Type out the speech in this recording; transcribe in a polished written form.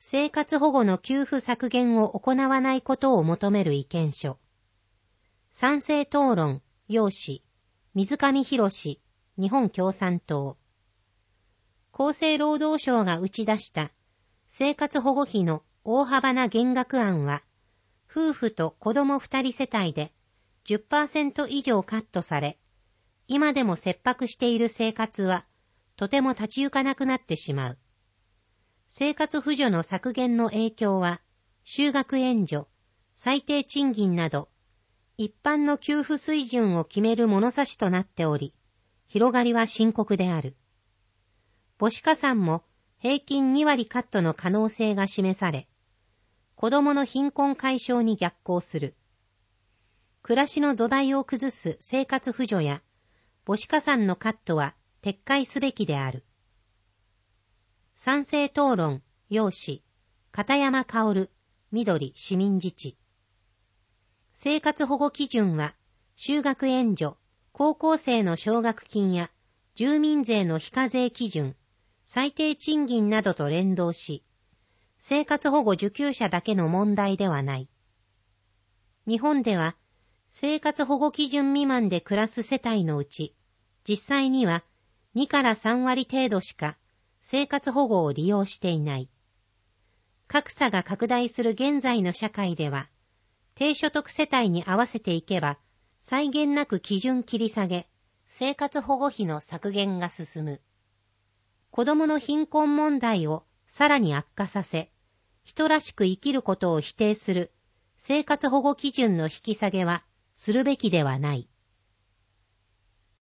生活保護の給付削減を行わないことを求める意見書。賛成討論、要旨、水上博史、日本共産党。厚生労働省が打ち出した生活保護費の大幅な減額案は、夫婦と子供2人世帯で 10% 以上カットされ、今でも切迫している生活はとても立ち行かなくなってしまう。生活扶助の削減の影響は、就学援助、最低賃金など、一般の給付水準を決める物差しとなっており、広がりは深刻である。母子加算も平均2割カットの可能性が示され、子供の貧困解消に逆行する。暮らしの土台を崩す生活扶助や母子加算のカットは撤回すべきである。賛成討論、要旨、片山薫、緑市民自治。生活保護基準は、就学援助、高校生の奨学金や住民税の非課税基準、最低賃金などと連動し、生活保護受給者だけの問題ではない。日本では、生活保護基準未満で暮らす世帯のうち、実際には2から3割程度しか生活保護を利用していない。格差が拡大する現在の社会では、低所得世帯に合わせていけば、際限なく基準切り下げ、生活保護費の削減が進む。子供の貧困問題をさらに悪化させ、人らしく生きることを否定する生活保護基準の引き下げはするべきではない。